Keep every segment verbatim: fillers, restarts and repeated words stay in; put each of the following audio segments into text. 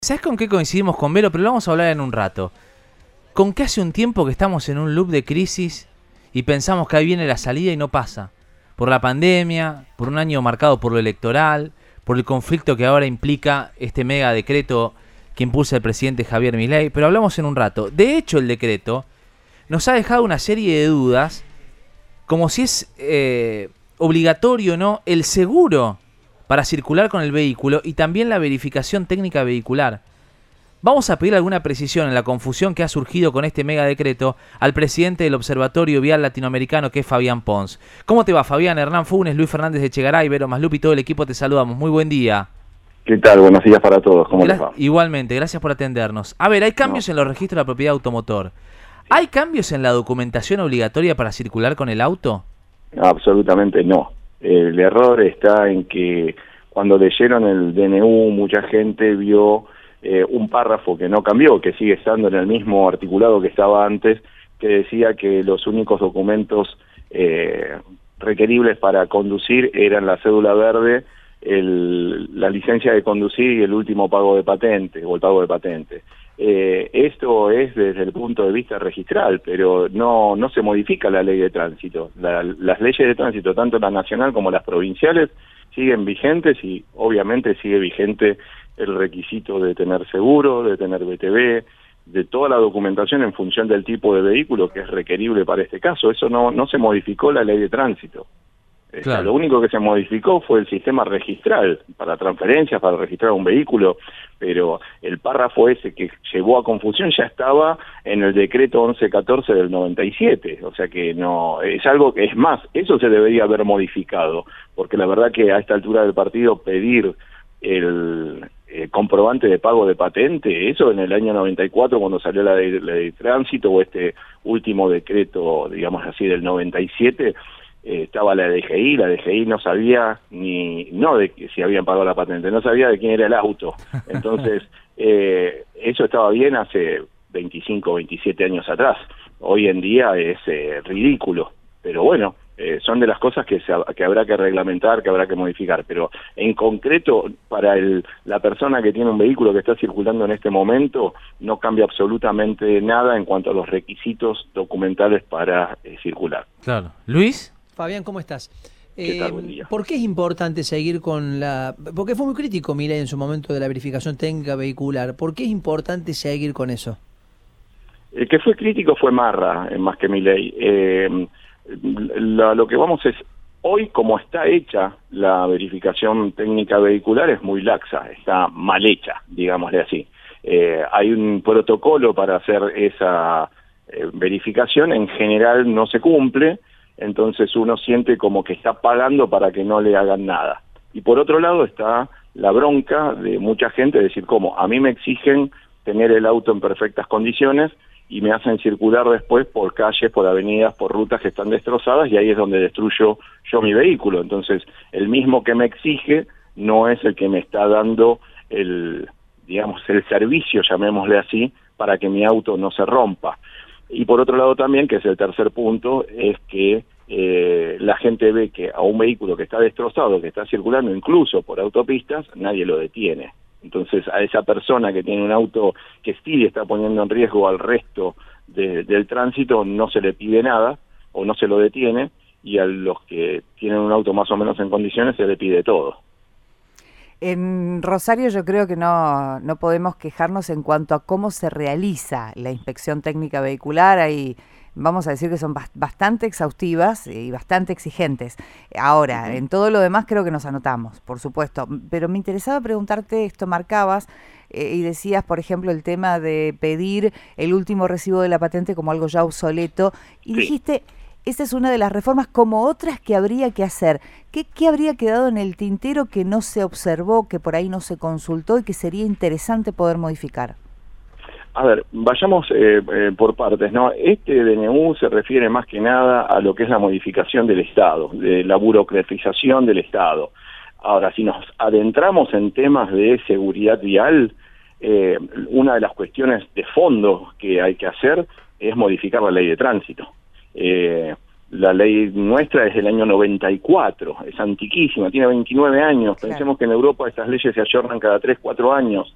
¿Sabes con qué coincidimos con Vero? Pero lo vamos a hablar en un rato. Con que hace un tiempo que estamos en un loop de crisis y pensamos que ahí viene la salida y no pasa. Por la pandemia, por un año marcado por lo electoral, por el conflicto que ahora implica este mega decreto que impulsa el presidente Javier Milei. Pero hablamos en un rato. De hecho, el decreto nos ha dejado una serie de dudas, como si es eh, obligatorio o no el seguro para circular con el vehículo y también la verificación técnica vehicular. Vamos a pedir alguna precisión en la confusión que ha surgido con este mega decreto al presidente del Observatorio Vial Latinoamericano, que es Fabián Pons. ¿Cómo te va, Fabián? Hernán Funes, Luis Fernández de Echegaray, Vero Maslup y todo el equipo te saludamos. Muy buen día. ¿Qué tal? Buenos días para todos. ¿Cómo Gra- les va? Igualmente, gracias por atendernos. A ver, hay cambios no. en los registros de la propiedad automotor. ¿Hay cambios en la documentación obligatoria para circular con el auto? Absolutamente no. El error está en que cuando leyeron el D N U mucha gente vio eh, un párrafo que no cambió, que sigue estando en el mismo articulado que estaba antes, que decía que los únicos documentos eh, requeribles para conducir eran la cédula verde, el, la licencia de conducir y el último pago de patente, o el pago de patente. Eh, esto es desde el punto de vista registral, pero no no se modifica la ley de tránsito. La, las leyes de tránsito, tanto la nacional como las provinciales, siguen vigentes y obviamente sigue vigente el requisito de tener seguro, de tener B T V, de toda la documentación en función del tipo de vehículo que es requerible para este caso. Eso no, no se modificó la ley de tránsito. Claro. O sea, lo único que se modificó fue el sistema registral para transferencias, para registrar un vehículo, pero el párrafo ese que llevó a confusión ya estaba en el decreto once catorce del noventa y siete, o sea que no, es algo que es más, eso se debería haber modificado, porque la verdad que a esta altura del partido pedir el, el comprobante de pago de patente, eso en el año noventa y cuatro cuando salió la ley de, de tránsito o este último decreto, digamos así, del noventa y siete, Eh, estaba la D G I, la D G I no sabía ni, no de que si habían pagado la patente, no sabía de quién era el auto. Entonces, eh, eso estaba bien hace veinticinco, veintisiete años atrás. Hoy en día es eh, ridículo, pero bueno, eh, son de las cosas que, se, que habrá que reglamentar, que habrá que modificar. Pero en concreto, para el, la persona que tiene un vehículo que está circulando en este momento, no cambia absolutamente nada en cuanto a los requisitos documentales para eh, circular. Claro. ¿Luis? Fabián, ¿cómo estás? ¿Qué tal? Eh, Buen día. ¿Por qué es importante seguir con la...? Porque fue muy crítico Milei en su momento de la verificación técnica vehicular. ¿Por qué es importante seguir con eso? El que fue crítico fue Marra, eh, más que Milei. Eh, la, lo que vamos es, hoy como está hecha la verificación técnica vehicular es muy laxa, está mal hecha, digámosle así. Eh, hay un protocolo para hacer esa eh, verificación, en general no se cumple, entonces uno siente como que está pagando para que no le hagan nada. Y por otro lado está la bronca de mucha gente, de decir, como a mí me exigen tener el auto en perfectas condiciones y me hacen circular después por calles, por avenidas, por rutas que están destrozadas y ahí es donde destruyo yo mi vehículo. Entonces, el mismo que me exige no es el que me está dando el, digamos, el servicio, llamémosle así, para que mi auto no se rompa. Y por otro lado también, que es el tercer punto, es que eh, la gente ve que a un vehículo que está destrozado, que está circulando incluso por autopistas, nadie lo detiene. Entonces a esa persona que tiene un auto que sí está poniendo en riesgo al resto de, del tránsito no se le pide nada o no se lo detiene, y a los que tienen un auto más o menos en condiciones se le pide todo. En Rosario yo creo que no, no podemos quejarnos en cuanto a cómo se realiza la inspección técnica vehicular. Hay, vamos a decir que son bastante exhaustivas y bastante exigentes. Ahora, uh-huh. en todo lo demás creo que nos anotamos, por supuesto. Pero me interesaba preguntarte, esto marcabas eh, y decías, por ejemplo, el tema de pedir el último recibo de la patente como algo ya obsoleto. Y sí. dijiste... Esa es una de las reformas, como otras que habría que hacer. ¿Qué, ¿Qué habría quedado en el tintero que no se observó, que por ahí no se consultó y que sería interesante poder modificar? A ver, vayamos eh, eh, por partes, ¿no? Este D N U se refiere más que nada a lo que es la modificación del Estado, de la burocratización del Estado. Ahora, si nos adentramos en temas de seguridad vial, eh, una de las cuestiones de fondo que hay que hacer es modificar la ley de tránsito. Eh, la ley nuestra es del año noventa y cuatro, es antiquísima, tiene veintinueve años. Claro. Pensemos que en Europa estas leyes se ayornan cada tres, cuatro años.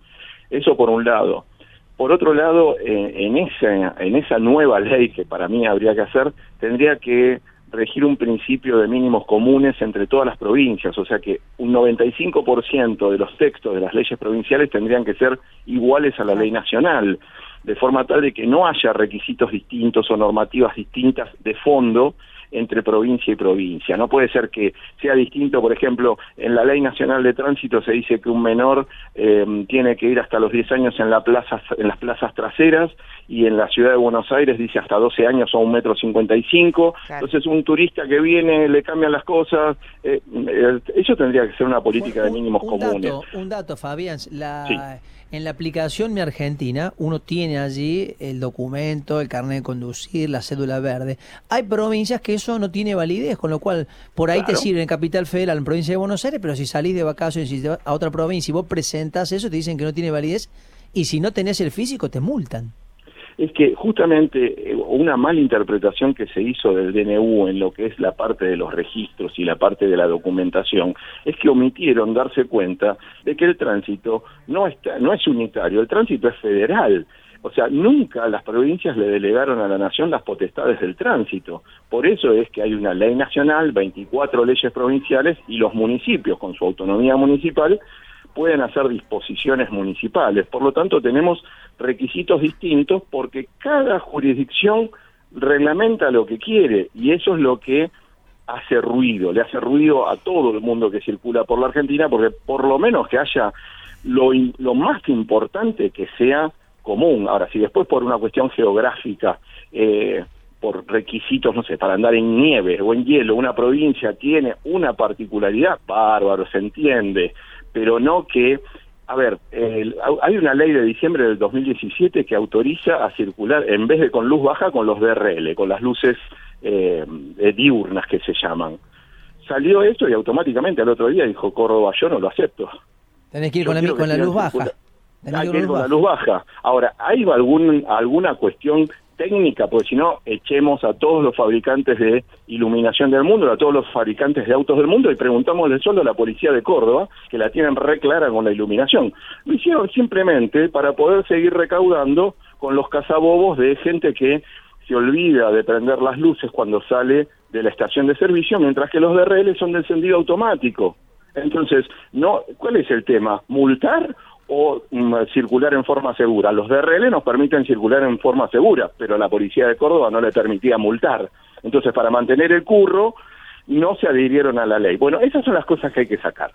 Eso por un lado. Por otro lado, eh, en, esa, en esa nueva ley que para mí habría que hacer, tendría que regir un principio de mínimos comunes entre todas las provincias, o sea que un noventa y cinco por ciento de los textos de las leyes provinciales tendrían que ser iguales a la ley nacional, de forma tal de que no haya requisitos distintos o normativas distintas de fondo entre provincia y provincia. No puede ser que sea distinto, por ejemplo, en la Ley Nacional de Tránsito se dice que un menor eh, tiene que ir hasta los diez años en, la plaza, en las plazas traseras, y en la Ciudad de Buenos Aires dice hasta doce años o un metro cincuenta y cinco. Claro. Entonces un turista que viene, le cambian las cosas. Eh, eh, eso tendría que ser una política un, de mínimos un comunes. Dato, un dato, Fabián. La... Sí. En la aplicación Mi Argentina, uno tiene allí el documento, el carnet de conducir, la cédula verde. Hay provincias que eso no tiene validez, con lo cual por ahí claro. te sirve en Capital Federal, en provincia de Buenos Aires, pero si salís de vacaciones y a otra provincia y vos presentás eso, te dicen que no tiene validez, y si no tenés el físico te multan. Es que justamente una mala interpretación que se hizo del D N U en lo que es la parte de los registros y la parte de la documentación es que omitieron darse cuenta de que el tránsito no está, no es unitario, el tránsito es federal. O sea, nunca las provincias le delegaron a la nación las potestades del tránsito. Por eso es que hay una ley nacional, veinticuatro leyes provinciales, y los municipios, con su autonomía municipal, pueden hacer disposiciones municipales. Por lo tanto, tenemos requisitos distintos porque cada jurisdicción reglamenta lo que quiere, y eso es lo que hace ruido, le hace ruido a todo el mundo que circula por la Argentina, porque por lo menos que haya lo, lo más importante que sea común. Ahora, si después por una cuestión geográfica, eh, por requisitos, no sé, para andar en nieve o en hielo, una provincia tiene una particularidad, bárbaro, se entiende, pero no que, a ver, eh, hay una ley de diciembre del dos mil diecisiete que autoriza a circular, en vez de con luz baja, con los D R L, con las luces eh, diurnas que se llaman. Salió esto y automáticamente al otro día dijo Córdoba, yo no lo acepto. Tenés que ir con la, con la luz baja. Hay que ir con la luz baja. Ahora, ¿hay algún, alguna cuestión técnica? Porque si no, echemos a todos los fabricantes de iluminación del mundo, a todos los fabricantes de autos del mundo, y preguntámosle solo a la policía de Córdoba, que la tienen re clara con la iluminación. Lo hicieron simplemente para poder seguir recaudando con los cazabobos de gente que se olvida de prender las luces cuando sale de la estación de servicio, mientras que los D R L son de encendido automático. Entonces, no, ¿cuál es el tema? ¿Multar o um, circular en forma segura? Los D R L nos permiten circular en forma segura, pero la policía de Córdoba no le permitía multar. Entonces, para mantener el curro, no se adhirieron a la ley. Bueno, esas son las cosas que hay que sacar.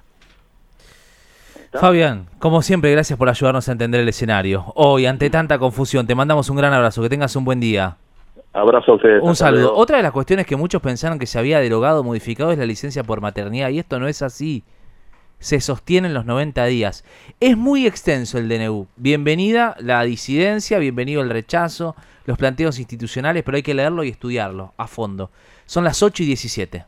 ¿Está? Fabián, como siempre, gracias por ayudarnos a entender el escenario. Hoy, ante tanta confusión, te mandamos un gran abrazo. Que tengas un buen día. Abrazo a ustedes. Un saludo. Otra de las cuestiones que muchos pensaron que se había derogado o modificado es la licencia por maternidad, y esto no es así. Se sostiene en los noventa días. Es muy extenso el D N U. Bienvenida la disidencia, bienvenido el rechazo, los planteos institucionales, pero hay que leerlo y estudiarlo a fondo. Son las ocho y diecisiete.